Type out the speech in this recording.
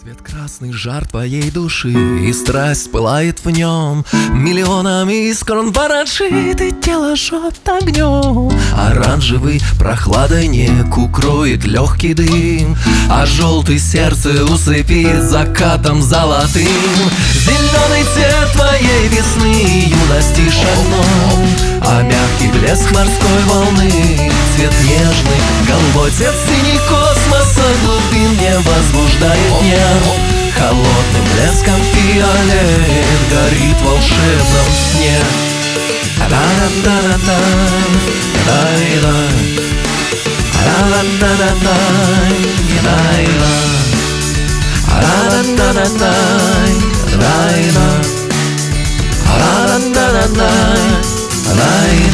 Свет красный, жар твоей души, и страсть пылает в нем. Миллионами искр он ворожит, и тело жжет огнем. Оранжевый прохладой нек укроет легкий дым, а желтый сердце усыпит закатом золотым. Зеленый цвет твоей весны, юности шагном, а мягкий блеск морской волны, цвет нежный, голубой цвет синий космоса глубин не возбуждает нерв. Холодным блеском фиолет горит в волшебном сне. Рай